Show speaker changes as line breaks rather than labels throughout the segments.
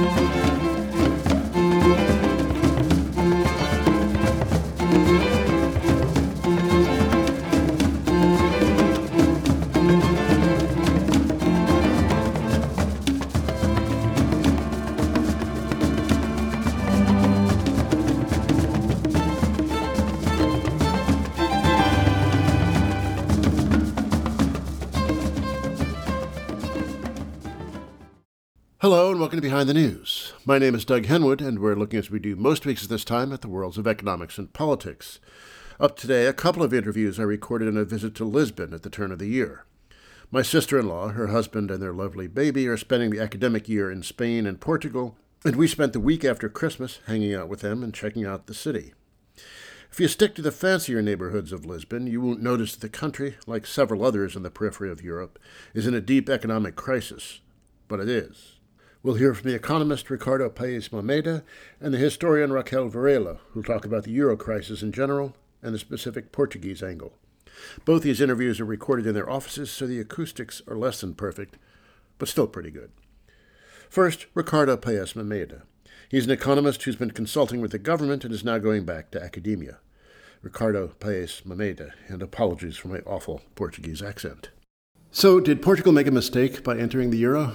Hello and welcome to Behind the News. My name is Doug Henwood, and we're looking, as we do most weeks at this time, at the worlds of economics and politics. Up today, a couple of interviews I recorded on a visit to Lisbon at the turn of the year. My sister-in-law, her husband, and their lovely baby are spending the academic year in Spain and Portugal, and we spent the week after Christmas hanging out with them and checking out the city. If you stick to the fancier neighborhoods of Lisbon, you won't notice that the country, like several others on the periphery of Europe, is in a deep economic crisis. But it is. We'll hear from the economist Ricardo Paes Mammeda and the historian Raquel Varela, who'll talk about the euro crisis in general and the specific Portuguese angle. Both these interviews are recorded in their offices, so the acoustics are less than perfect, but still pretty good. First, Ricardo Paes Mammeda. He's an economist who's been consulting with the government and is now going back to academia. Ricardo Paes Mammeda, and apologies for my awful Portuguese accent. So, did Portugal make a mistake by entering the euro?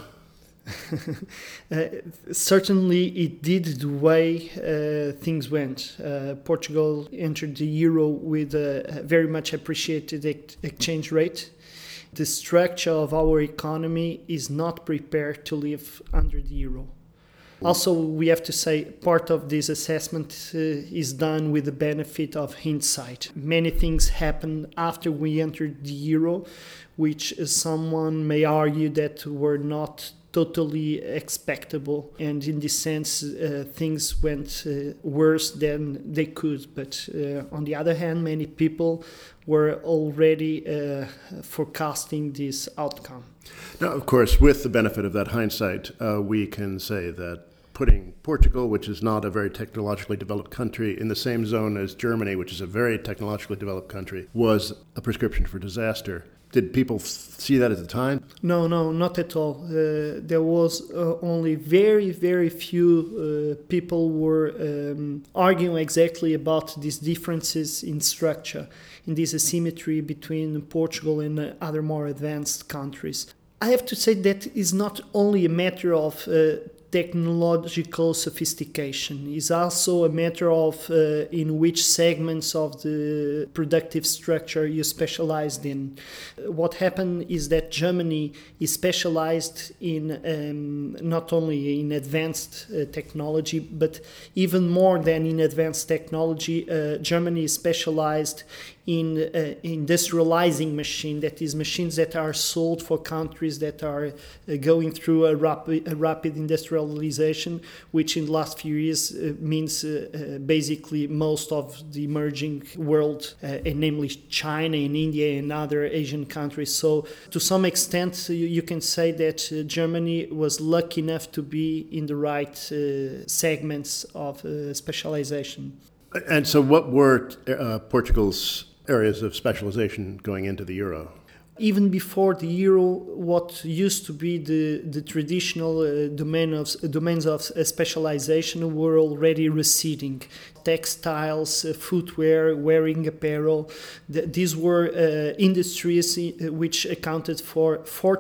Certainly it did the way things went. Portugal entered the euro with a very much appreciated exchange rate. The structure of our economy is not prepared to live under the euro. Also, we have to say part of this assessment is done with the benefit of hindsight. Many things happened after we entered the euro, which someone may argue that were not totally expectable, and in this sense things went worse than they could, but on the other hand many people were already forecasting this outcome.
Now, of course, with the benefit of that hindsight, we can say that putting Portugal, which is not a very technologically developed country, in the same zone as Germany, which is a very technologically developed country, was a prescription for disaster. Did people see that at the time?
No, not at all. There was only very, very few people were arguing exactly about these differences in structure, in this asymmetry between Portugal and other more advanced countries. I have to say that is not only a matter of technological sophistication. It's also a matter of in which segments of the productive structure you specialized in. What happened is that Germany is specialized in not only in advanced technology, but even more than in advanced technology, Germany is specialized in industrializing machines, that is, machines that are sold for countries that are going through a rapid industrialization, which in the last few years means basically most of the emerging world, and namely China and India and other Asian countries. So to some extent, you can say that Germany was lucky enough to be in the right segments of specialization.
And so what were Portugal's areas of specialization going into the euro?
Even before the euro, what used to be the traditional domains of specialization were already receding. Textiles, footwear, wearing apparel, these were industries which accounted for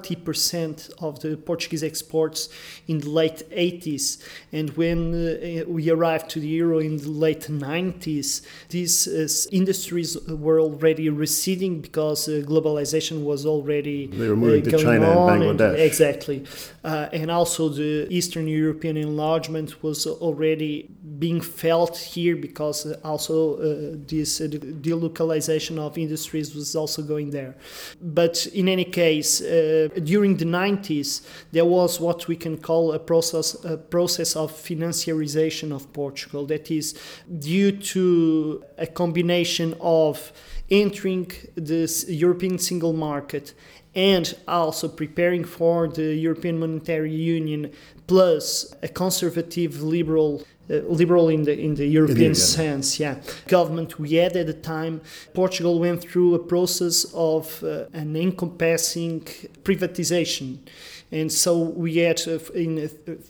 40% of the Portuguese exports in the late 80s. And when we arrived to the euro in the late 90s, these industries were already receding because globalization was already
they were moving to
going
China
on,
and Bangladesh.
Exactly. And also the Eastern European enlargement was already being felt here because also this delocalization of industries was also going there. But in any case, during the 90s, there was what we can call a process of financiarization of Portugal. That is due to a combination of entering this European single market and also preparing for the European Monetary Union, plus a conservative liberal in the European sense, government we had at the time, Portugal went through a process of an encompassing privatization. And so we had, in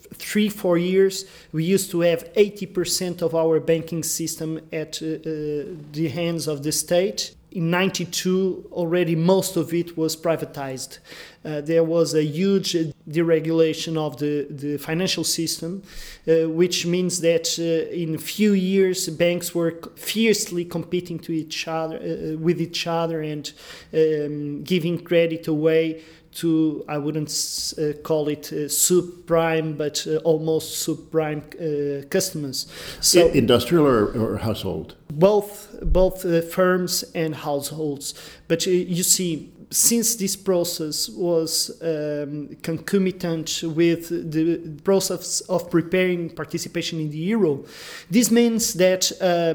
3-4 years, we used to have 80% of our banking system at the hands of the state. In 1992, already most of it was privatized. There was a huge deregulation of the financial system, which means that in a few years, banks were fiercely competing with each other and giving credit away to, I wouldn't call it subprime, but almost subprime customers.
So industrial or household?
Both firms and households. But you see, since this process was concomitant with the process of preparing participation in the euro, this means that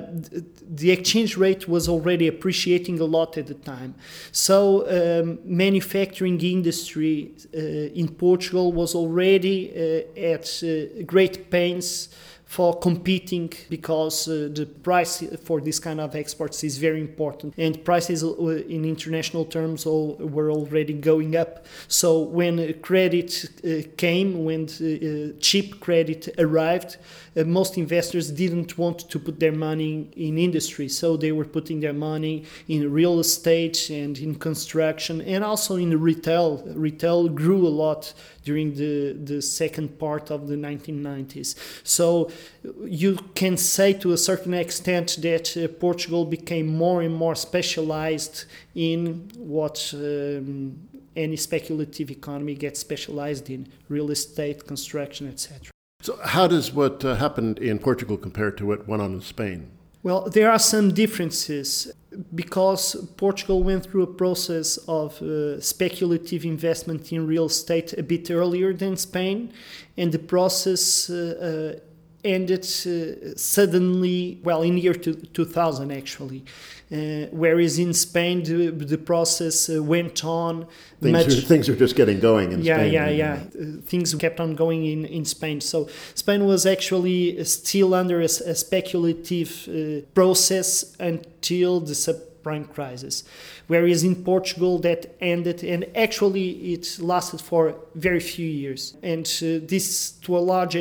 the exchange rate was already appreciating a lot at the time. So manufacturing industry in Portugal was already at great pains for competing, because the price for this kind of exports is very important, and prices in international terms were already going up. So when credit came, when cheap credit arrived, most investors didn't want to put their money in industry, so they were putting their money in real estate and in construction, and also in retail. Retail grew a lot during the second part of the 1990s. So you can say to a certain extent that Portugal became more and more specialized in what any speculative economy gets specialized in: real estate, construction, etc.
So how does what happened in Portugal compare to what went on in Spain?
Well, there are some differences, because Portugal went through a process of speculative investment in real estate a bit earlier than Spain, and the process ended suddenly, in year 2000 actually, whereas in Spain the process went on.
Things are just getting going in Spain.
Things kept on going in Spain. So Spain was actually still under a speculative process until the subprime crisis, whereas in Portugal that ended, and actually it lasted for very few years. And this, to a large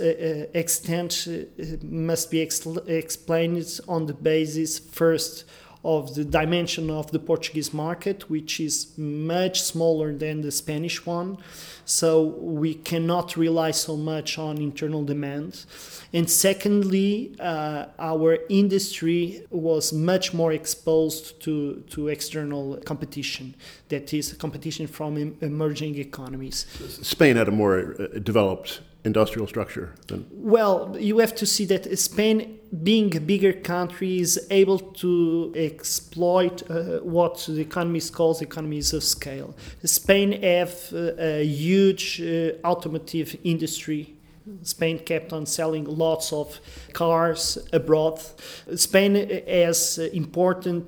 extent, must be explained on the basis first of the dimension of the Portuguese market, which is much smaller than the Spanish one. So we cannot rely so much on internal demand. And secondly, our industry was much more exposed to external competition, that is, competition from emerging economies.
Spain had a more developed industrial structure than...
Well, you have to see that Spain, being a bigger country, is able to exploit what the economist calls economies of scale. Spain have a huge automotive industry. Spain kept on selling lots of cars abroad. Spain has important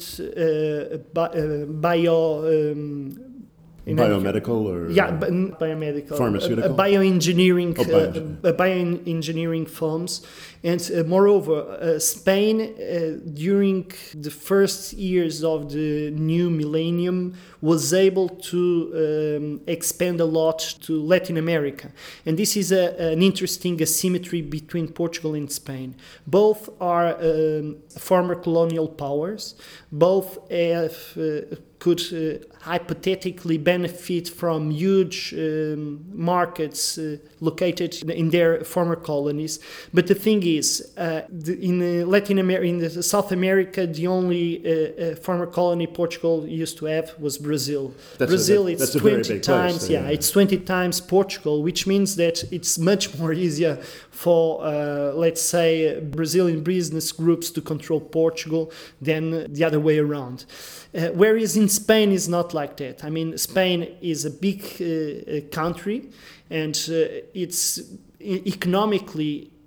biomedical or
biomedical,
pharmaceutical,
bioengineering firms, and moreover, Spain during the first years of the new millennium was able to expand a lot to Latin America, and this is an interesting asymmetry between Portugal and Spain. Both are former colonial powers. Both have could hypothetically benefit from huge markets located in their former colonies. But the thing is, in Latin America, in South America, the only former colony Portugal used to have was Brazil. It's 20 times, it's 20 times Portugal, which means that it's much more easier for, let's say, Brazilian business groups to control Portugal than the other way around. Whereas in Spain is not like that. I mean, Spain is a big country, and it's economically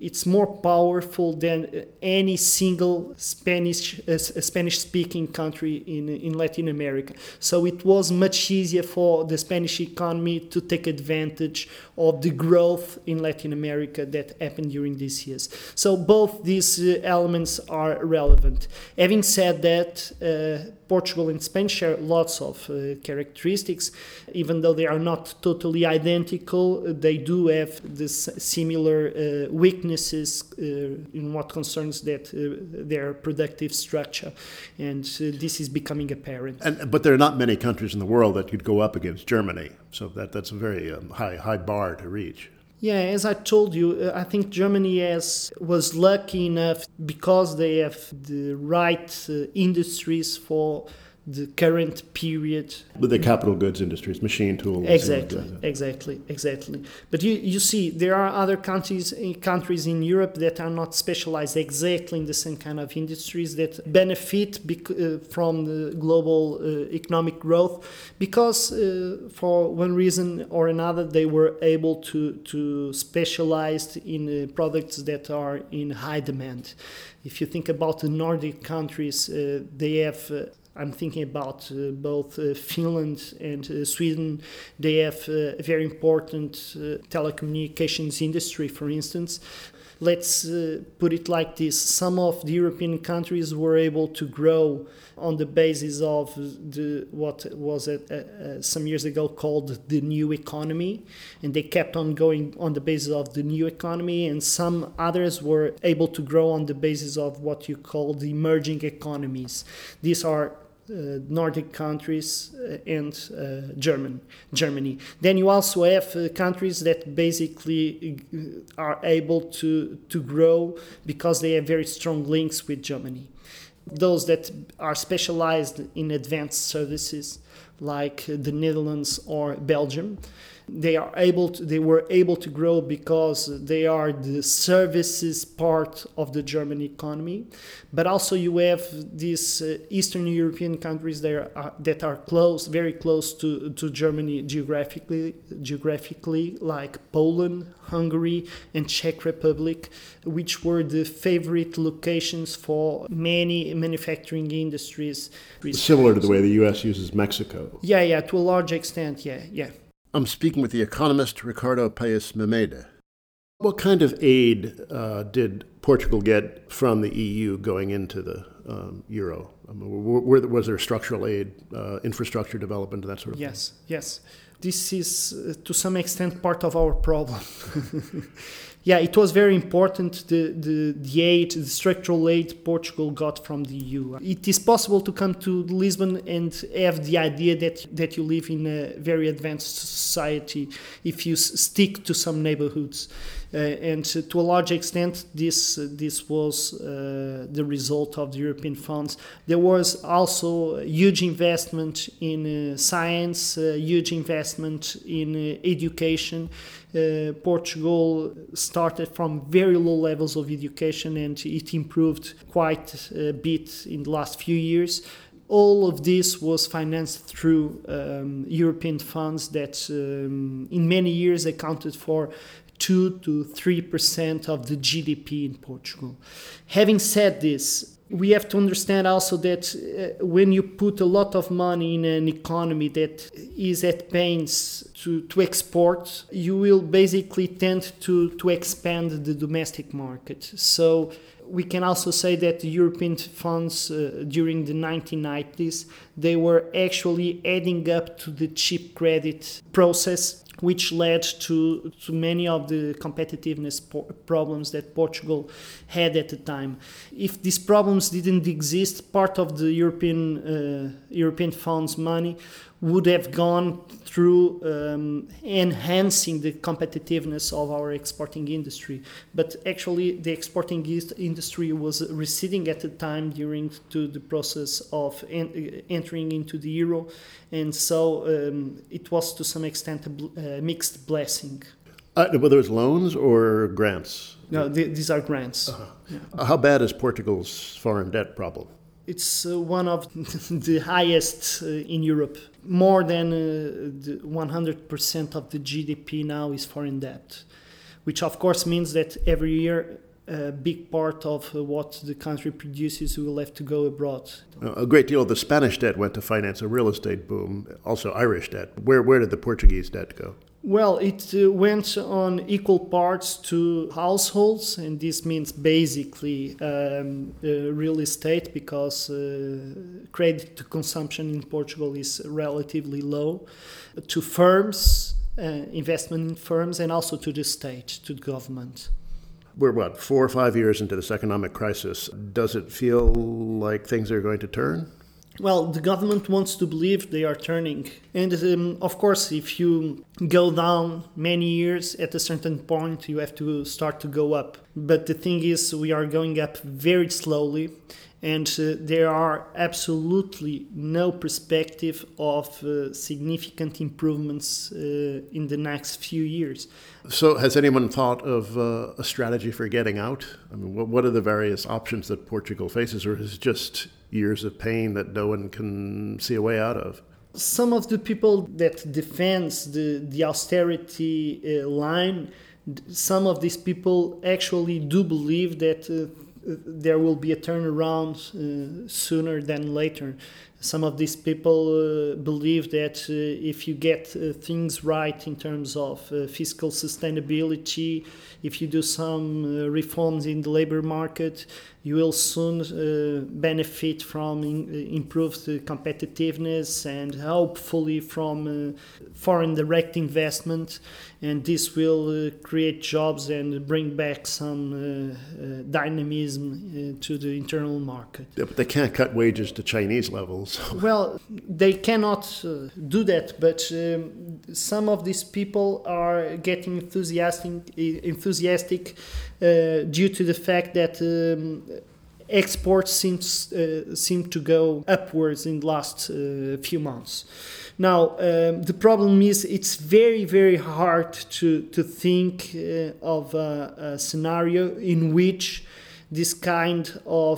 it's more powerful than any single Spanish-speaking country in Latin America. So it was much easier for the Spanish economy to take advantage of the growth in Latin America that happened during these years. So both these elements are relevant. Having said that, Portugal and Spain share lots of characteristics. Even though they are not totally identical, they do have this similar weaknesses in what concerns their productive structure, and this is becoming apparent.
But there are not many countries in the world that could go up against Germany, so that's a very high bar to reach.
Yeah, as I told you, I think Germany was lucky enough because they have the right industries for the current period.
With the capital goods industries, machine tools.
Exactly. But you see, there are other countries in Europe that are not specialized exactly in the same kind of industries that benefit from the global economic growth because for one reason or another they were able to specialize in products that are in high demand. If you think about the Nordic countries, they have... I'm thinking about both Finland and Sweden. They have a very important telecommunications industry, for instance. Let's put it like this. Some of the European countries were able to grow on the basis of what was some years ago called the new economy, and they kept on going on the basis of the new economy, and some others were able to grow on the basis of what you call the emerging economies. These are Nordic countries and Germany. Then you also have countries that basically are able to grow because they have very strong links with Germany. Those that are specialized in advanced services like the Netherlands or Belgium, they were able to grow because they are the services part of the German economy. But also you have these Eastern European countries that are very close to Germany geographically, like Poland, Hungary, and Czech Republic, which were the favorite locations for many manufacturing industries.
Similar to the way the U.S. uses Mexico.
Yeah, to a large extent, yeah.
I'm speaking with the economist Ricardo Paes Memeda. What kind of aid did Portugal get from the EU going into the euro? Was there structural aid, infrastructure development, and that sort of thing?
Yes. This is, to some extent, part of our problem. Yeah, it was very important, the structural aid Portugal got from the EU. It is possible to come to Lisbon and have the idea that you live in a very advanced society if you stick to some neighborhoods. And to a large extent, this was the result of the European funds. There was also huge investment in science, huge investment in education. Portugal started from very low levels of education and it improved quite a bit in the last few years. All of this was financed through European funds that in many years accounted for 2 to 3% of the GDP in Portugal. Having said this, we have to understand also that when you put a lot of money in an economy that is at pains to export, you will basically tend to expand the domestic market. So we can also say that the European funds during the 1990s, they were actually adding up to the cheap credit process, which led to many of the competitiveness problems that Portugal had at the time. If these problems didn't exist, part of the European funds money would have gone through enhancing the competitiveness of our exporting industry. But actually, the exporting industry was receding at the time during the process of entering into the euro, and so it was to some extent a mixed blessing.
Whether it's loans or grants?
No, these are grants.
Uh-huh. Yeah. How bad is Portugal's foreign debt problem?
It's one of the highest in Europe. More than 100% of the GDP now is foreign debt, which of course means that every year a big part of what the country produces will have to go abroad.
A great deal of the Spanish debt went to finance a real estate boom, also Irish debt. Where did the Portuguese debt go?
Well, it went on equal parts to households, and this means basically real estate, because credit to consumption in Portugal is relatively low, to firms, investment in firms, and also to the state, to the government.
We're, 4 or 5 years into this economic crisis. Does it feel like things are going to turn?
Well, the government wants to believe they are turning. And of course, if you go down many years, at a certain point, you have to start to go up. But the thing is, we are going up very slowly, and there are absolutely no perspective of significant improvements in the next few years.
So has anyone thought of a strategy for getting out? I mean, what are the various options that Portugal faces, or is it just years of pain that no one can see a way out of?
Some of the people that defends the austerity line, some of these people actually do believe that there will be a turnaround sooner than later. Some of these people believe that if you get things right in terms of fiscal sustainability, if you do some reforms in the labor market, you will soon benefit from improved competitiveness and hopefully from foreign direct investment, and this will create jobs and bring back some dynamism to the internal market.
Yeah, but they can't cut wages to Chinese levels.
Well, they cannot do that, but some of these people are getting enthusiastic due to the fact that exports seem to go upwards in the last few months. Now, the problem is it's very, very hard to think of a scenario in which this kind of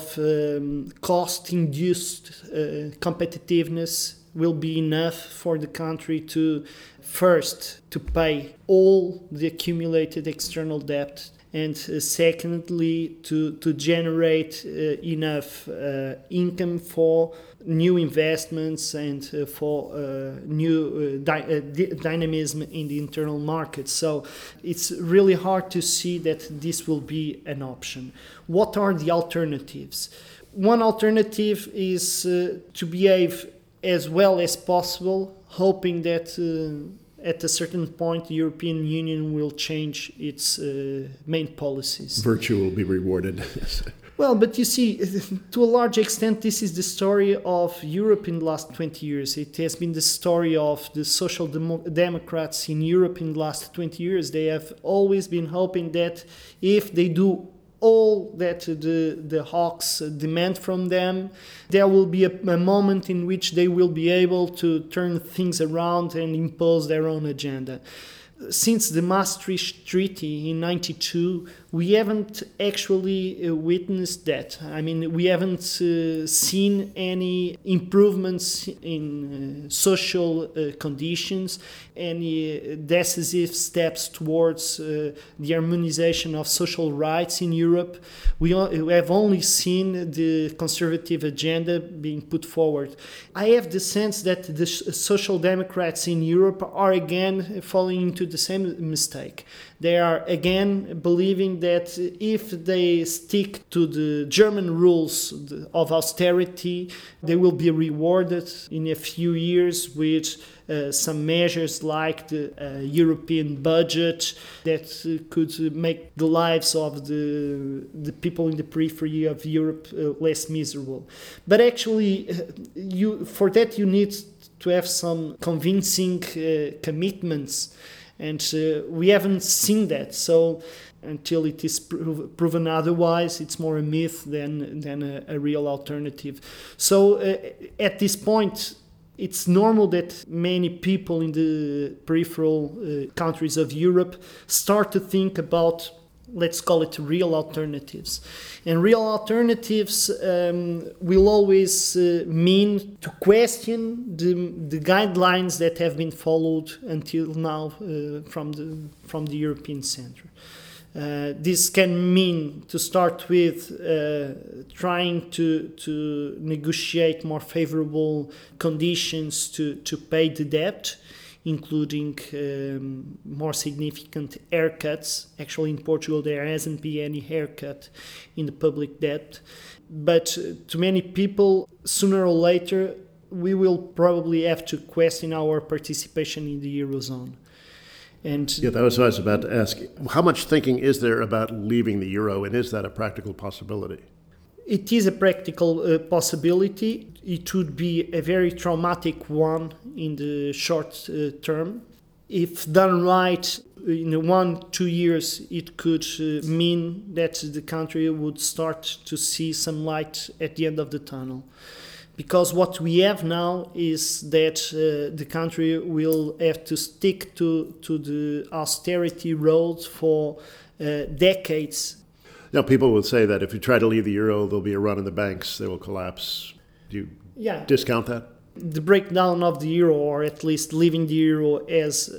cost-induced competitiveness will be enough for the country to, first, to pay all the accumulated external debt, and secondly, to generate enough income for new investments and for new dynamism in the internal market. So it's really hard to see that this will be an option. What are the alternatives? One alternative is to behave as well as possible, hoping that at a certain point, the European Union will change its main policies.
Virtue will be rewarded.
Well, but you see, to a large extent, this is the story of Europe in the last 20 years. It has been the story of the social democrats in Europe in the last 20 years. They have always been hoping that if they do all that the hawks demand from them, there will be a moment in which they will be able to turn things around and impose their own agenda. Since the Maastricht Treaty in 1992, we haven't actually witnessed that. I mean, we haven't seen any improvements in social conditions, any decisive steps towards the harmonization of social rights in Europe. We have only seen the conservative agenda being put forward. I have the sense that the social democrats in Europe are again falling into the same mistake. They are again believing that if they stick to the German rules of austerity, they will be rewarded in a few years with some measures like the European budget that could make the lives of the people in the periphery of Europe less miserable. But actually, for that you need to have some convincing commitments. And we haven't seen that. So until it is proven otherwise, it's more a myth than a real alternative. So at this point, it's normal that many people in the peripheral countries of Europe start to think about let's call it real alternatives. And real alternatives will always mean to question the guidelines that have been followed until now from the European Centre. This can mean, to start with, trying to negotiate more favorable conditions to pay the debt, including more significant haircuts. Actually, in Portugal, there hasn't been any haircut in the public debt. But to many people, sooner or later, we will probably have to question our participation in the Eurozone.
Yeah, that was what I was about to ask. How much thinking is there about leaving the euro, and is that a practical possibility?
It is a practical possibility. It would be a very traumatic one in the short term. If done right, in 1-2 years, it could mean that the country would start to see some light at the end of the tunnel. Because what we have now is that the country will have to stick to the austerity road for decades.
Now, people will say that if you try to leave the euro, there'll be a run in the banks, they will collapse. Do you discount that?
The breakdown of the euro, or at least leaving the euro as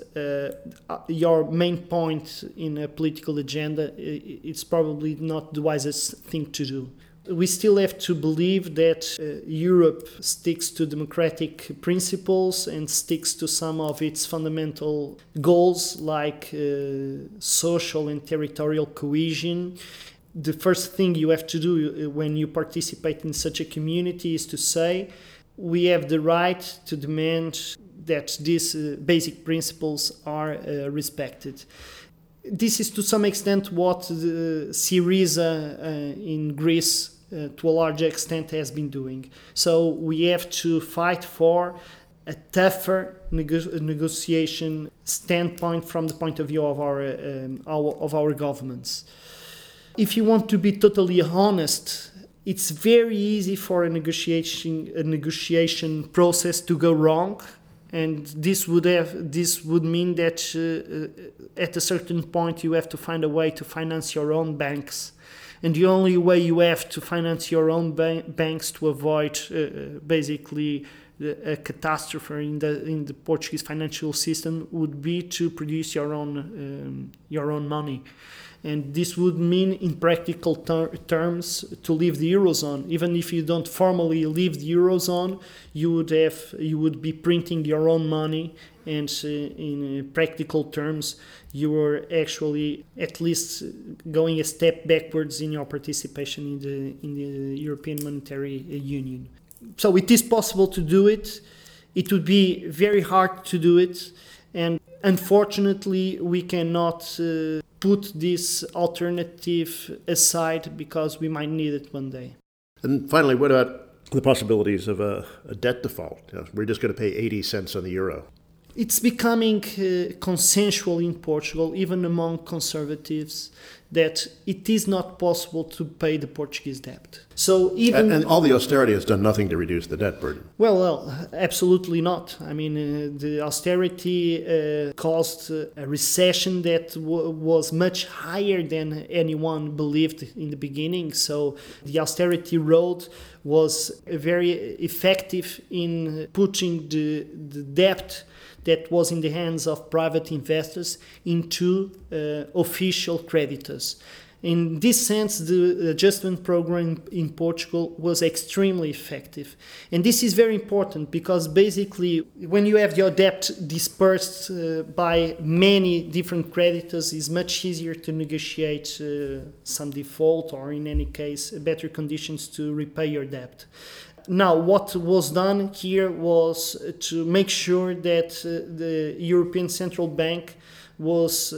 your main point in a political agenda, it's probably not the wisest thing to do. We still have to believe that Europe sticks to democratic principles and sticks to some of its fundamental goals, like social and territorial cohesion. The first thing you have to do when you participate in such a community is to say, we have the right to demand that these basic principles are respected. This is to some extent what the Syriza in Greece to a large extent has been doing. So we have to fight for a tougher negotiation standpoint from the point of view of our governments. If you want to be totally honest, it's very easy for a negotiation process to go wrong, and this would mean that at a certain point you have to find a way to finance your own banks. And the only way you have to finance your own banks to avoid basically a catastrophe in the Portuguese financial system would be to produce your own money. And this would mean, in practical terms, to leave the Eurozone. Even if you don't formally leave the Eurozone, you would be printing your own money, and in practical terms, you are actually at least going a step backwards in your participation in the European Monetary Union. So it is possible to do it. It would be very hard to do it, and unfortunately, we cannot put this alternative aside because we might need it one day.
And finally, what about the possibilities of a debt default? We're just going to pay 80 cents on the euro.
It's becoming consensual in Portugal, even among conservatives, that it is not possible to pay the Portuguese debt. So
and all the austerity has done nothing to reduce the debt burden.
Well, absolutely not. I mean, the austerity caused a recession that was much higher than anyone believed in the beginning. So the austerity road was very effective in putting the debt that was in the hands of private investors into official creditors. In this sense, the adjustment program in Portugal was extremely effective. And this is very important because basically when you have your debt dispersed by many different creditors, it's much easier to negotiate some default, or in any case, better conditions to repay your debt. Now, what was done here was to make sure that the European Central Bank was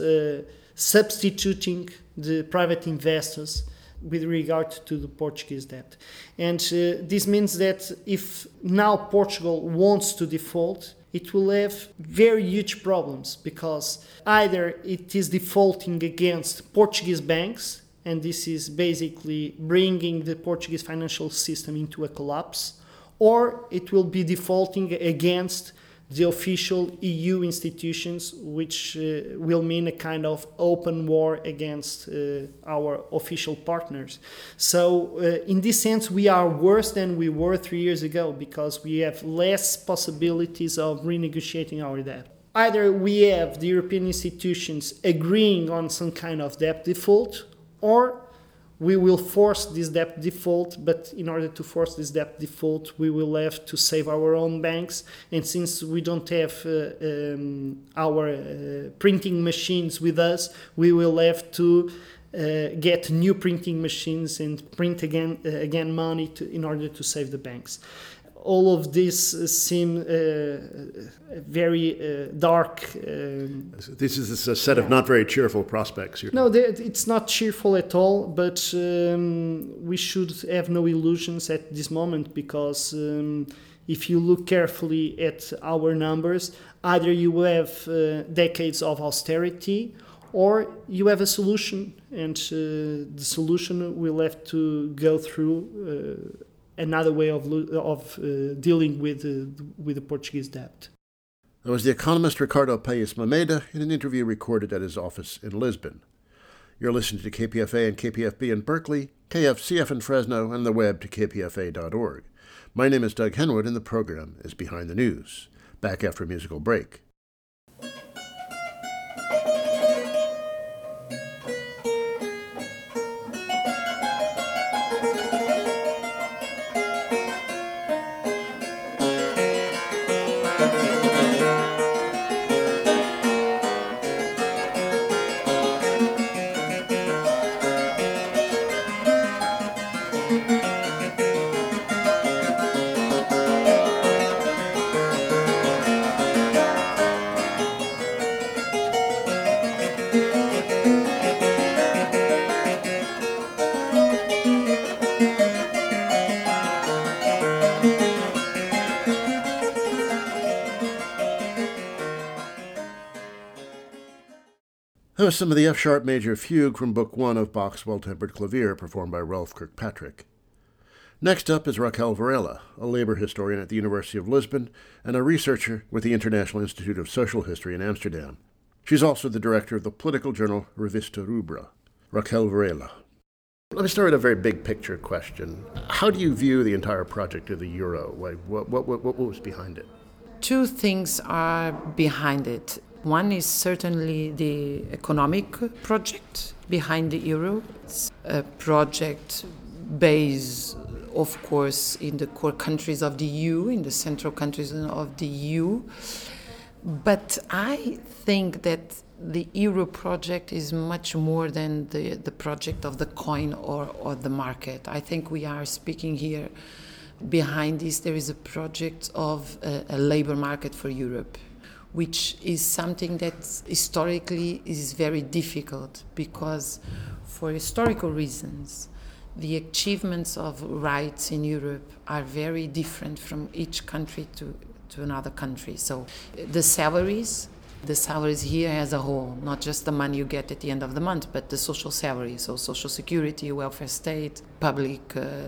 substituting the private investors with regard to the Portuguese debt. And this means that if now Portugal wants to default, it will have very huge problems, because either it is defaulting against Portuguese banks, and this is basically bringing the Portuguese financial system into a collapse, or it will be defaulting against the official EU institutions, which will mean a kind of open war against our official partners. So in this sense, we are worse than we were 3 years ago because we have less possibilities of renegotiating our debt. Either we have the European institutions agreeing on some kind of debt default, or we will force this debt default, but in order to force this debt default, we will have to save our own banks. And since we don't have our printing machines with us, we will have to get new printing machines and print again money in order to save the banks. All of this seem very dark.
This is a set of not very cheerful prospects.
No, it's not cheerful at all, but we should have no illusions at this moment because if you look carefully at our numbers, either you have decades of austerity or you have a solution, and the solution will have to go through another way of dealing with the Portuguese debt.
That was the economist Ricardo Paes Mameda in an interview recorded at his office in Lisbon. You're listening to KPFA and KPFB in Berkeley, KFCF in Fresno, and the web to kpfa.org. My name is Doug Henwood, and the program is Behind the News. Back after a musical break. That was some of the F-sharp major fugue from Book 1 of Bach's Well-Tempered Clavier, performed by Ralph Kirkpatrick. Next up is Raquel Varela, a labor historian at the University of Lisbon and a researcher with the International Institute of Social History in Amsterdam. She's also the director of the political journal Revista Rubra. Raquel Varela. Let me start with a very big picture question. How do you view the entire project of the euro? What was behind it?
Two things are behind it. One is certainly the economic project behind the euro. It's a project based, of course, in the core countries of the EU, in the central countries of the EU. But I think that the euro project is much more than the project of the coin or the market. I think we are speaking here, behind this, there is a project of a labor market for Europe, which is something that historically is very difficult because for historical reasons, the achievements of rights in Europe are very different from each country to another country. So the salaries here as a whole, not just the money you get at the end of the month, but the social salary, so social security, welfare state, public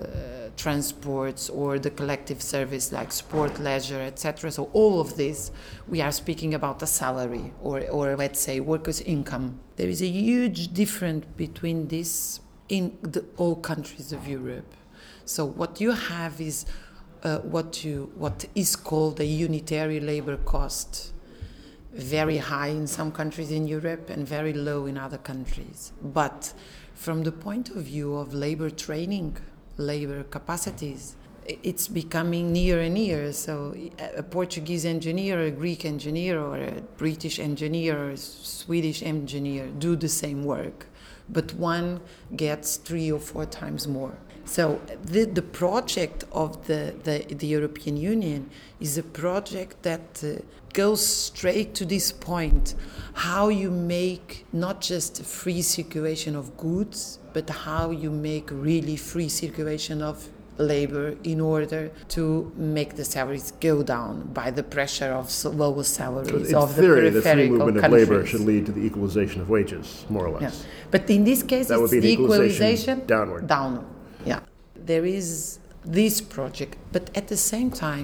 transports, or the collective service like sport, leisure, etc. So all of this, we are speaking about a salary or let's say workers' income. There is a huge difference between this in all countries of Europe. So what you have is what is called a unitary labor cost, very high in some countries in Europe and very low in other countries. But from the point of view of labor training, labor capacities, it's becoming near and near. So a Portuguese engineer, a Greek engineer, or a British engineer, or a Swedish engineer do the same work, but one gets 3 or 4 times more. So the project of the European Union is a project that goes straight to this point, how you make not just a free circulation of goods, but how you make really free circulation of labor in order to make the salaries go down by the pressure of lower salaries
so
of
theory,
the peripheral
movement
countries.
of labor should lead to the equalization of wages, more or less.
Yeah. But in this case,
that
it's
would be
the
equalization downward.
Yeah. There is this project, but at the same time,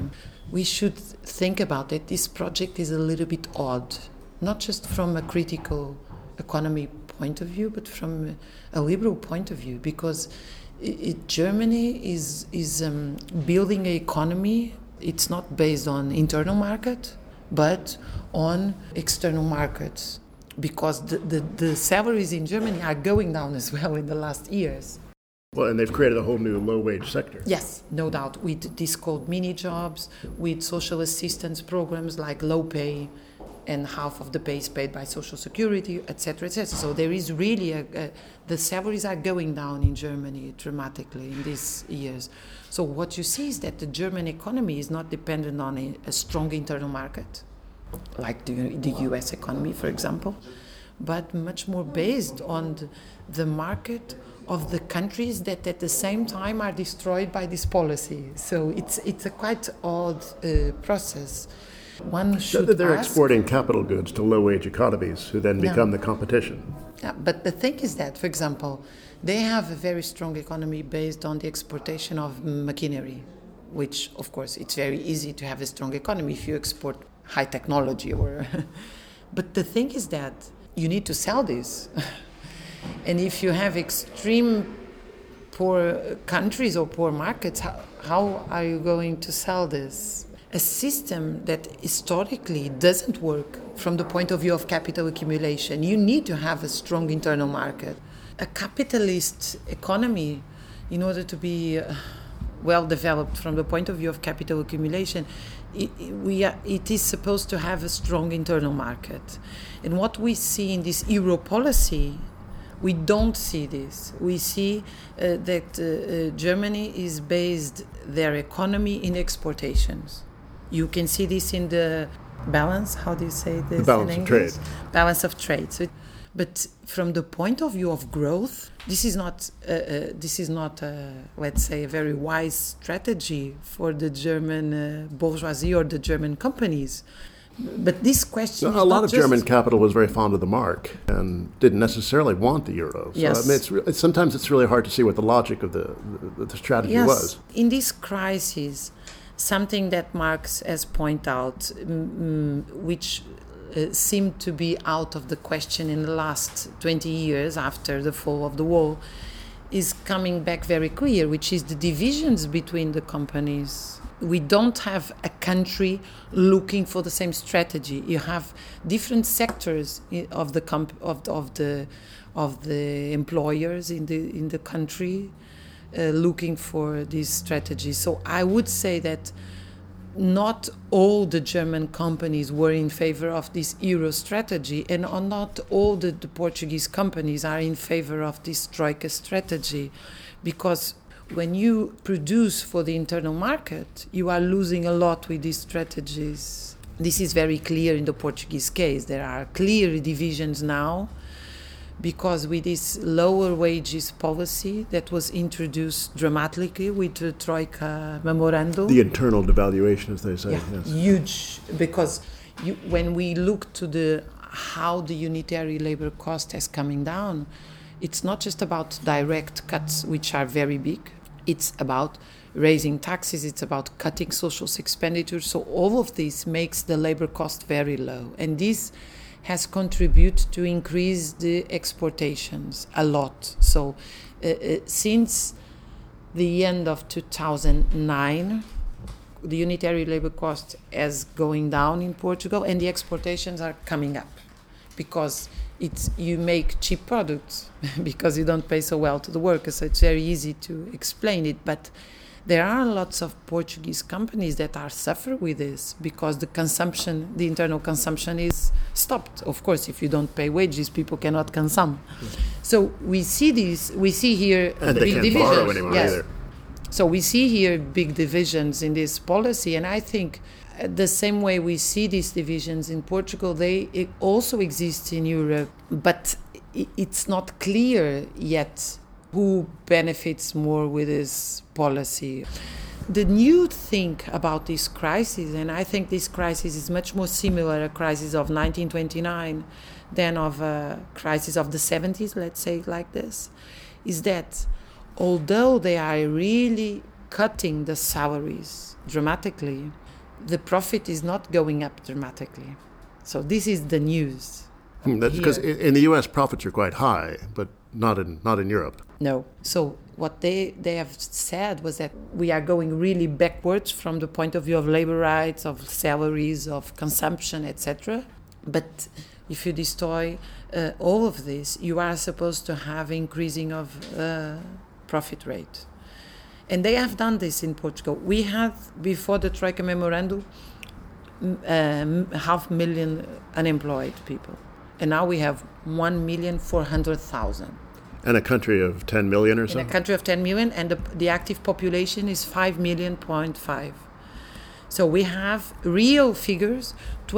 we should think about it. This project is a little bit odd, not just from a critical economy point of view, but from a liberal point of view, because Germany is building an economy. It's not based on internal market, but on external markets, because the salaries in Germany are going down as well in the last years.
Well, and they've created a whole new low-wage sector.
Yes, no doubt, with this called mini-jobs, with social assistance programs like low pay, and half of the pay is paid by Social Security, etc., etc. So there is really the salaries are going down in Germany dramatically in these years. So what you see is that the German economy is not dependent on a strong internal market, like the US economy, for example, but much more based on the market of the countries that at the same time are destroyed by this policy. So it's a quite odd process. One should
They're
ask,
exporting capital goods to low-wage economies who then become the competition.
Yeah, but the thing is that, for example, they have a very strong economy based on the exportation of machinery, which, of course, it's very easy to have a strong economy if you export high technology. But the thing is that you need to sell this. And if you have extreme poor countries or poor markets, how are you going to sell this? A system that historically doesn't work from the point of view of capital accumulation. You need to have a strong internal market. A capitalist economy, in order to be well developed from the point of view of capital accumulation, it is supposed to have a strong internal market. And what we see in this euro policy, we don't see this. We see that Germany is based their economy in exportations. You can see this in the balance. How do you say this?
The balance
in
of
English?
trade.
Balance of trade. So, but from the point of view of growth, this is not let's say, a very wise strategy for the German bourgeoisie or the German companies. But this question,
a lot of German capital was very fond of the mark and didn't necessarily want the euro. So,
yes.
I mean, sometimes it's really hard to see what the logic of the strategy was.
In this crisis, something that Marx has pointed out, which seemed to be out of the question in the last 20 years after the fall of the wall, is coming back very clear, which is the divisions between the companies. We don't have a country looking for the same strategy. You have different sectors of the employers in the country looking for this strategy. So I would say that not all the German companies were in favor of this euro strategy, and not all the Portuguese companies are in favor of this troika strategy, because when you produce for the internal market, you are losing a lot with these strategies. This is very clear in the Portuguese case. There are clear divisions now, because with this lower wages policy that was introduced dramatically with the Troika memorandum.
The internal devaluation, as they say.
Yeah,
yes.
Huge, because when we look to how the unitary labor cost is coming down, it's not just about direct cuts, which are very big. It's about raising taxes, it's about cutting social expenditures. So all of this makes the labor cost very low. And this has contributed to increase the exportations a lot. So since the end of 2009, the unitary labor cost is going down in Portugal, and the exportations are coming up, because you make cheap products because you don't pay so well to the workers. So it's very easy to explain it, but there are lots of Portuguese companies that are suffering with this, because the internal consumption is stopped. Of course, if you don't pay wages, people cannot consume. So we see here
and
big
they can't
divisions.
borrow anymore either.
So we see here big divisions in this policy, and I think the same way we see these divisions in Portugal, they also exist in Europe, but it's not clear yet who benefits more with this policy. The new thing about this crisis, and I think this crisis is much more similar to a crisis of 1929 than of a crisis of the 70s, let's say it like this, is that although they are really cutting the salaries dramatically, the profit is not going up dramatically. So this is the news.
That's because in the U.S. profits are quite high, but not in Europe.
No. So what they have said was that we are going really backwards from the point of view of labor rights, of salaries, of consumption, etc. But if you destroy all of this, you are supposed to have increasing of profit rate. And they have done this in Portugal. We had, before the Troika Memorandum, 500,000 unemployed people. And now we have 1,400,000.
And a country of 10 million or so?
In a country of 10 million, and the active population is 5.5 million. So we have real figures,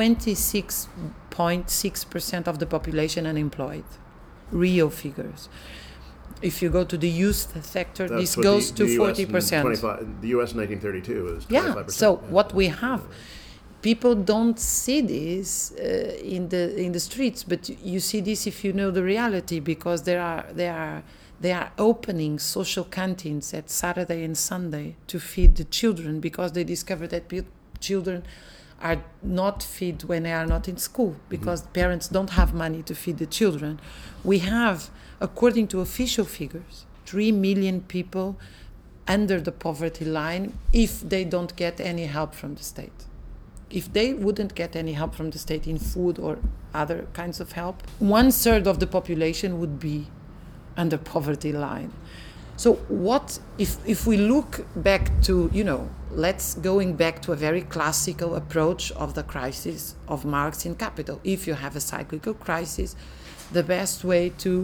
26.6% of the population unemployed. Real figures. If you go to the youth sector, this goes to 40%.
The U.S. in 1932 was 25%.
Yeah, so what we have, people don't see this in the streets, but you see this if you know the reality, because they are opening social canteens at Saturday and Sunday to feed the children, because they discover that children are not fed when they are not in school, because parents don't have money to feed the children. We have, according to official figures, 3 million people under the poverty line if they don't get any help from the state. If they wouldn't get any help from the state in food or other kinds of help, 1/3 of the population would be under poverty line. So what if we look back to, going back to a very classical approach of the crisis of Marx in Capital. If you have a cyclical crisis, the best way to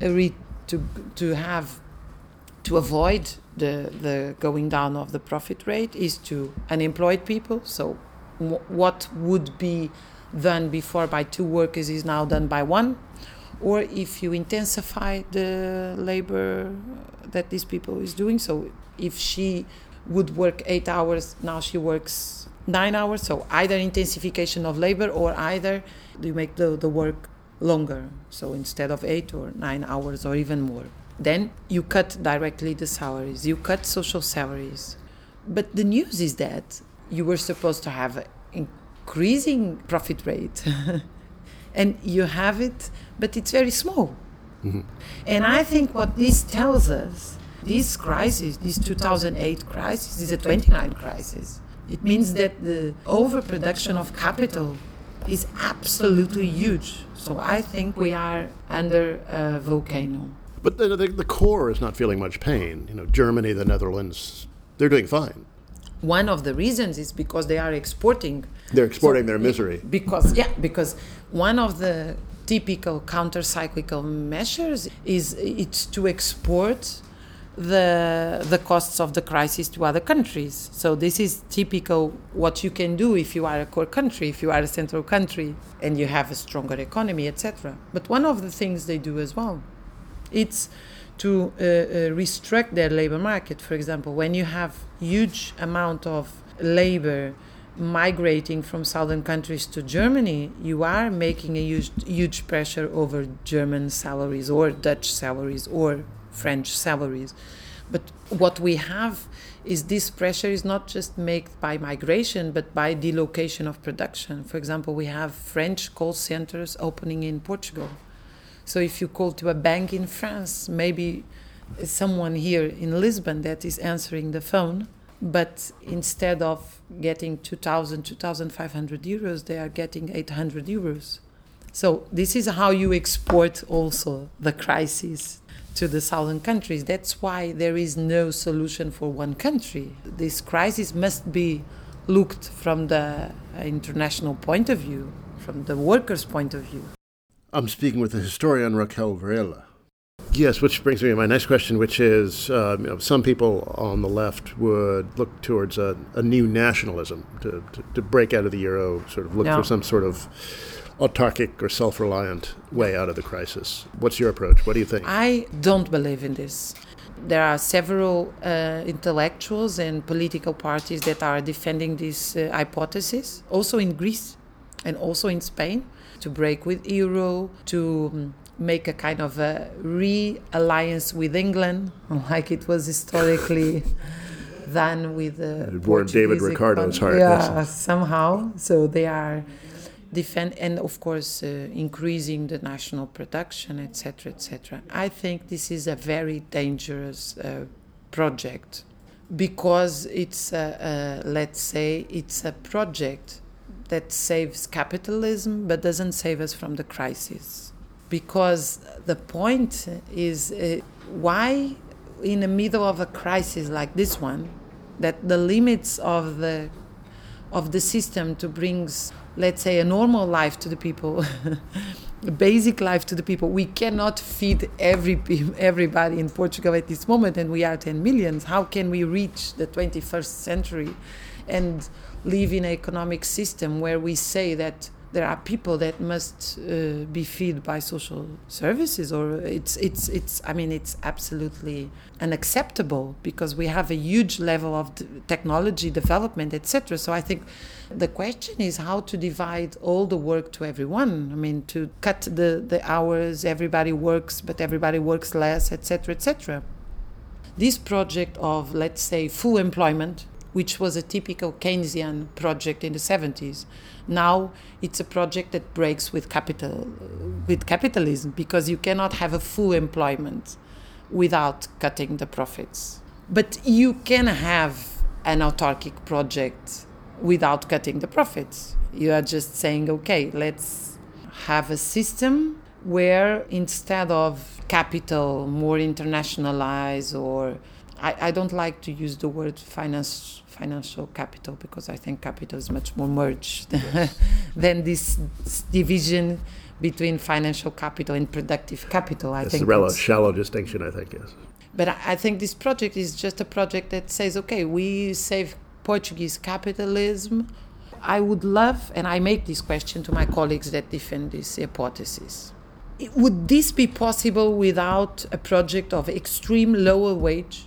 avoid the going down of the profit rate is to unemployed people. So what would be done before by 2 workers is now done by 1. Or if you intensify the labor that these people is doing, so if she would work 8 hours, now she works 9 hours, so either intensification of labor or either you make the work longer, so instead of 8 or 9 hours or even more. Then you cut directly the salaries, you cut social salaries. But the news is that you were supposed to have an increasing profit rate. And you have it, but it's very small. Mm-hmm. And I think what this tells us, this crisis, this 2008 crisis, is a 29 crisis. It means that the overproduction of capital is absolutely huge. So I think we are under a volcano.
But the core is not feeling much pain. Germany, the Netherlands, they're doing fine.
One of the reasons is because they are exporting.
They're exporting their misery.
Because one of the typical counter-cyclical measures it's to export the costs of the crisis to other countries. So this is typical what you can do if you are a core country, if you are a central country, and you have a stronger economy, etc. But one of the things they do as well, it's to restrict their labor market. For example, when you have huge amount of labor migrating from southern countries to Germany, you are making a huge pressure over German salaries or Dutch salaries or French salaries. But what we have is this pressure is not just made by migration, but by delocation of production. For example, we have French call centers opening in Portugal. So if you call to a bank in France, maybe someone here in Lisbon that is answering the phone, but instead of getting 2,500 euros, they are getting 800 euros. So this is how you export also the crisis to the southern countries. That's why there is no solution for one country. This crisis must be looked from the international point of view, from the workers' point of view.
I'm speaking with the historian Raquel Varela. Yes, which brings me to my next question, which is, some people on the left would look towards a new nationalism to break out of the euro, sort of look for some sort of autarkic or self-reliant way out of the crisis. What's your approach? What do you think?
I don't believe in this. There are several intellectuals and political parties that are defending this hypothesis, also in Greece and also in Spain, to break with euro, to make a kind of a re-alliance with England, like it was historically than with the
warmed David Ricardo's heart.
Yeah,
yes.
somehow. So they are and of course increasing the national production, etc., etc. I think this is a very dangerous project because it's let's say it's a project that saves capitalism but doesn't save us from the crisis. Because the point is why in the middle of a crisis like this one, that the limits of the system to bring, let's say, a normal life to the people, a basic life to the people. We cannot feed everybody in Portugal at this moment, and we are 10 million. How can we reach the 21st century and live in an economic system where we say that there are people that must be fed by social services? Or it's absolutely unacceptable because we have a huge level of technology development, etc. So I think the question is how to divide all the work to everyone. I mean, to cut the hours, everybody works, but everybody works less, etc., etc. This project of, let's say, full employment, which was a typical Keynesian project in the 70s. Now it's a project that breaks with capitalism, because you cannot have a full employment without cutting the profits. But you can have an autarkic project without cutting the profits. You are just saying, okay, let's have a system where instead of capital more internationalized, or I don't like to use the word financial capital, because I think capital is much more merged than this division between financial capital and productive capital.
It's a shallow distinction, I think, yes.
But I think this project is just a project that says, okay, we save Portuguese capitalism. I would love, and I make this question to my colleagues that defend this hypothesis. Would this be possible without a project of extreme lower wage?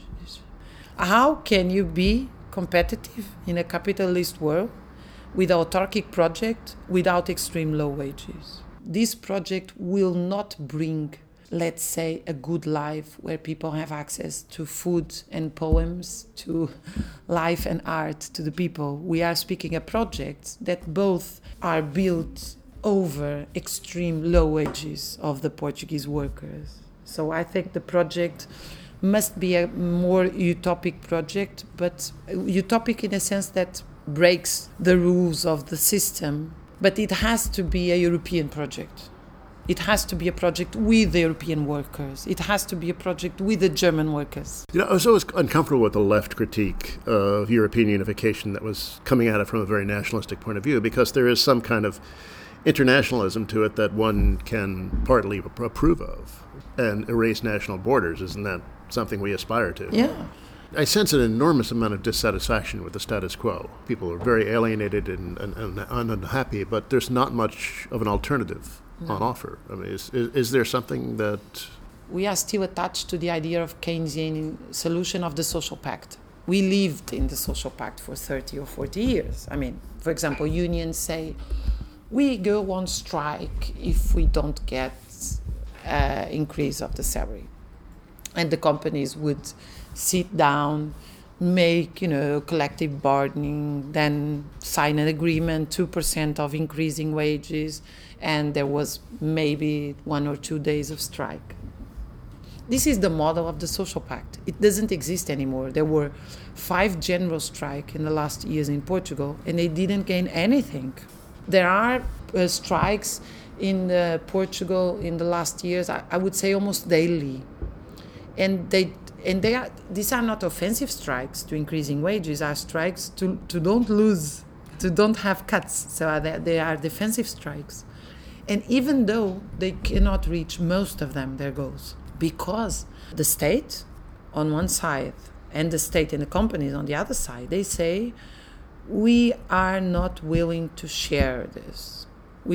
How can you be competitive in a capitalist world with an autarkic project without extreme low wages? This project will not bring, let's say, a good life where people have access to food and poems, to life and art to the people. We are speaking a project that both are built over extreme low wages of the Portuguese workers. So I think the project must be a more utopic project, but utopic in a sense that breaks the rules of the system. But it has to be a European project. It has to be a project with the European workers. It has to be a project with the German workers.
You know, I was always uncomfortable with the left critique of European unification that was coming at it from a very nationalistic point of view, because there is some kind of internationalism to it that one can partly approve of, and erase national borders. Isn't that something we aspire to?
Yeah.
I sense an enormous amount of dissatisfaction with the status quo. People are very alienated and unhappy, but there's not much of an alternative on offer. I mean, is there something that...
We are still attached to the idea of Keynesian solution of the social pact. We lived in the social pact for 30 or 40 years. I mean, for example, unions say, we go on strike if we don't get increase of the salary. And the companies would sit down, make, collective bargaining, then sign an agreement, 2% of increasing wages, and there was maybe 1 or 2 days of strike. This is the model of the social pact. It doesn't exist anymore. There were 5 general strikes in the last years in Portugal, and they didn't gain anything. There are strikes in Portugal in the last years, I would say almost daily. And these are not offensive strikes to increasing wages, are strikes to don't have cuts. So they are defensive strikes. And even though they cannot reach most of them, their goals, because the state on one side and the state and the companies on the other side, they say, we are not willing to share this.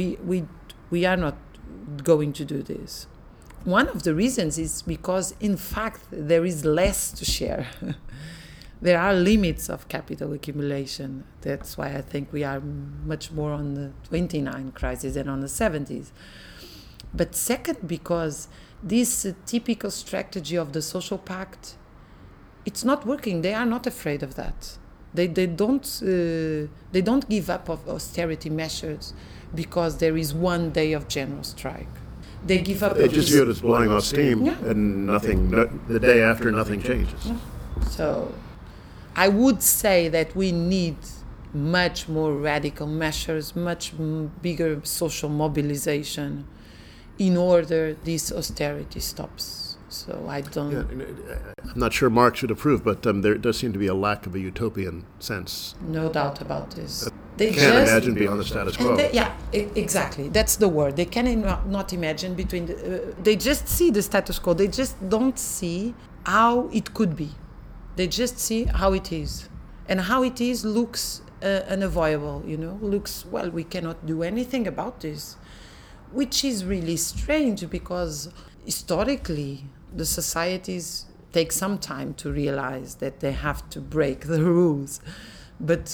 We are not going to do this. One of the reasons is because, in fact, there is less to share. There are limits of capital accumulation. That's why I think we are much more on the 29 crisis than on the 70s. But second, because this typical strategy of the social pact it's not working. They are not afraid of that. They don't give up of austerity measures because there is one day of general strike. They give up.
They just view it as blowing off steam, and the day after, nothing changes.
Yeah. So I would say that we need much more radical measures, much bigger social mobilization in order this austerity stops. So I don't...
I'm not sure Marx would approve, but there does seem to be a lack of a utopian sense.
No doubt about this.
They can't imagine beyond the status quo.
Exactly. That's the word. They cannot imagine between... they just see the status quo. They just don't see how it could be. They just see how it is. And how it is looks unavoidable, looks, well, we cannot do anything about this. Which is really strange because historically the societies take some time to realize that they have to break the rules. But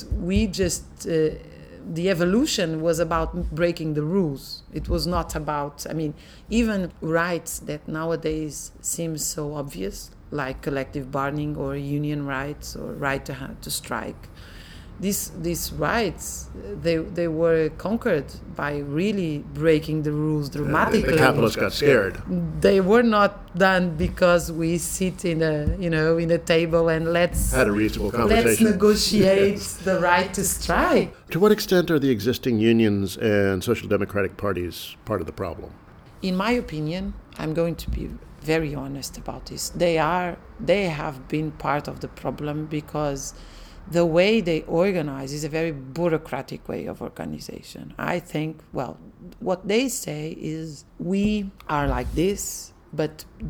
the evolution was about breaking the rules. It was not about, even rights that nowadays seem so obvious, like collective bargaining or union rights or right to strike. These rights, they were conquered by really breaking the rules dramatically.
The capitalists got scared.
They were not done because we sit in a table and had a reasonable conversation. Let's negotiate the right to strike.
To what extent are the existing unions and social democratic parties part of the problem?
In my opinion, I'm going to be very honest about this. They have been part of the problem because the way they organize is a very bureaucratic way of organization. I think, what they say is we are like this, but the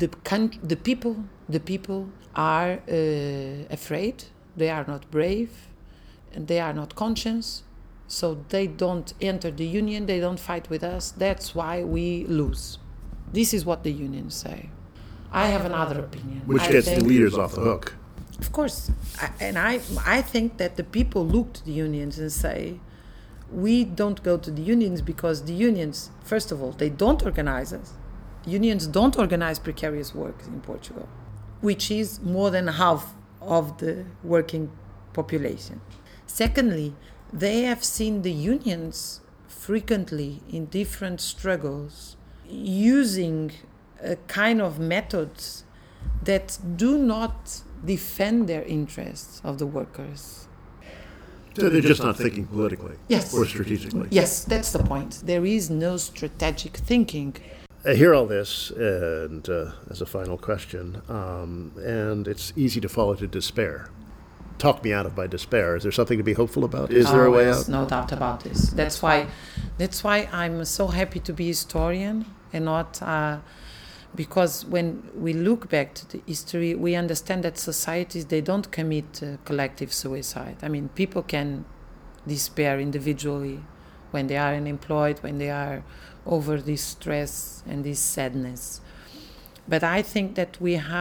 people are afraid. They are not brave, and they are not conscious. So they don't enter the union. They don't fight with us. That's why we lose. This is what the unions say. I have another opinion.
Which gets the leaders off the hook.
Of course. I think that the people look to the unions and say, we don't go to the unions because the unions, first of all, they don't organize us. Unions don't organize precarious work in Portugal, which is more than half of the working population. Secondly, they have seen the unions frequently in different struggles using a kind of methods that do not defend their interests of the workers.
So they're just not thinking politically.
Yes.
Or strategically.
Yes, that's the point. There is no strategic thinking.
I hear all this, and as a final question, and it's easy to fall into despair. Talk me out of my despair. Is there something to be hopeful about? Is there a way out?
No doubt about this. That's why I'm so happy to be a historian and not... because when we look back to the history, we understand that societies, they don't commit collective suicide. People can despair individually when they are unemployed, when they are over this stress and this sadness. But I think that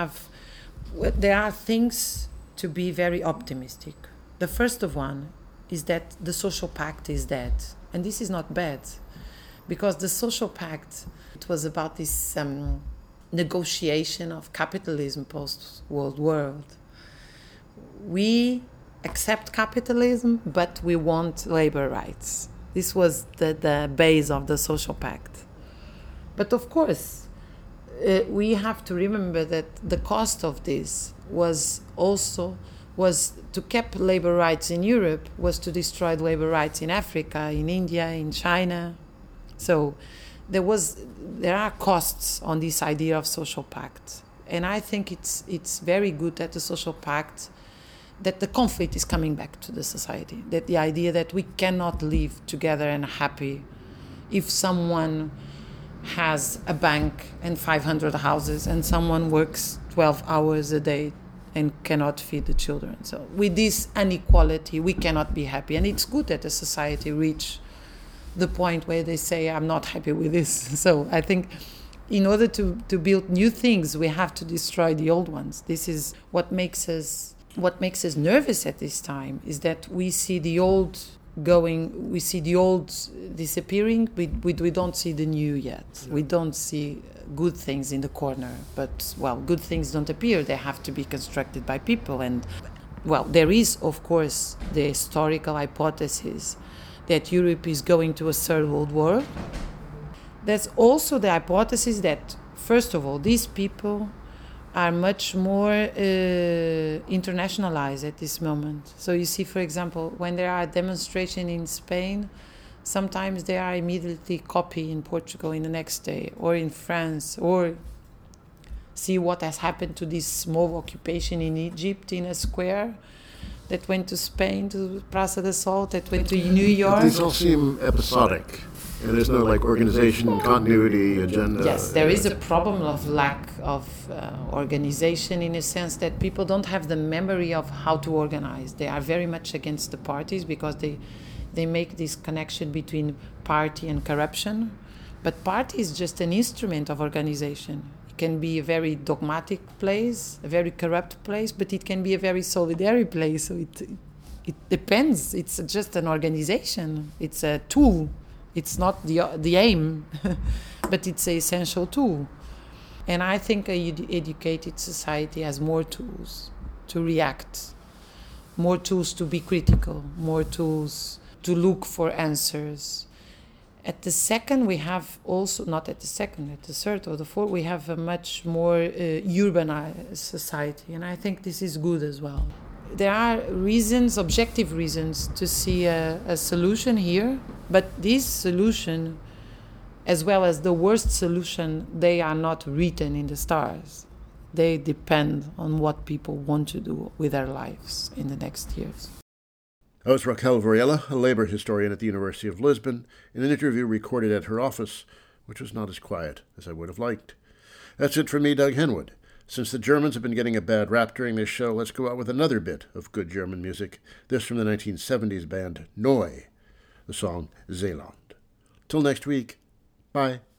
there are things to be very optimistic. The first of one is that the social pact is dead. And this is not bad, because the social pact, it was about this... negotiation of capitalism post-World War. We accept capitalism, but we want labor rights. This was the base of the social pact. But of course, we have to remember that the cost of this was to keep labor rights in Europe, was to destroy labor rights in Africa, in India, in China. So there are costs on this idea of social pact. And I think it's very good that the social pact, that the conflict is coming back to the society, that the idea that we cannot live together and happy if someone has a bank and 500 houses and someone works 12 hours a day and cannot feed the children. So with this inequality, we cannot be happy. And it's good that the society reach the point where they say, I'm not happy with this. So I think in order to build new things, we have to destroy the old ones. This is what makes us nervous at this time, is that we see the old going, we see the old disappearing, we don't see the new yet. Yeah. We don't see good things in the corner. But, well, good things don't appear. They have to be constructed by people. And, well, there is, of course, the historical hypothesis that Europe is going to a third world war. There's also the hypothesis that, first of all, these people are much more internationalized at this moment. So you see, for example, when there are demonstrations in Spain, sometimes they are immediately copied in Portugal in the next day, or in France, or see what has happened to this small occupation in Egypt in a square that went to Spain, to Praça da Sol, that went to New York.
These all seem episodic. And there's no organization, continuity, agenda.
Yes, there is a problem of lack of organization, in a sense that people don't have the memory of how to organize. They are very much against the parties because they make this connection between party and corruption. But party is just an instrument of organization. It can be a very dogmatic place, a very corrupt place, but it can be a very solidary place. So it depends. It's just an organization. It's a tool. It's not the aim, but it's an essential tool. And I think an educated society has more tools to react, more tools to be critical, more tools to look for answers. At the second, we have also, not at the second, at the third or the fourth, we have a much more urbanized society. And I think this is good as well. There are reasons, objective reasons, to see a solution here, but this solution, as well as the worst solution, they are not written in the stars. They depend on what people want to do with their lives in the next years.
That was Raquel Vorella, a labor historian at the University of Lisbon, in an interview recorded at her office, which was not as quiet as I would have liked. That's it for me, Doug Henwood. Since the Germans have been getting a bad rap during this show, let's go out with another bit of good German music, this from the 1970s band Neu, the song Seeland. Till next week, bye.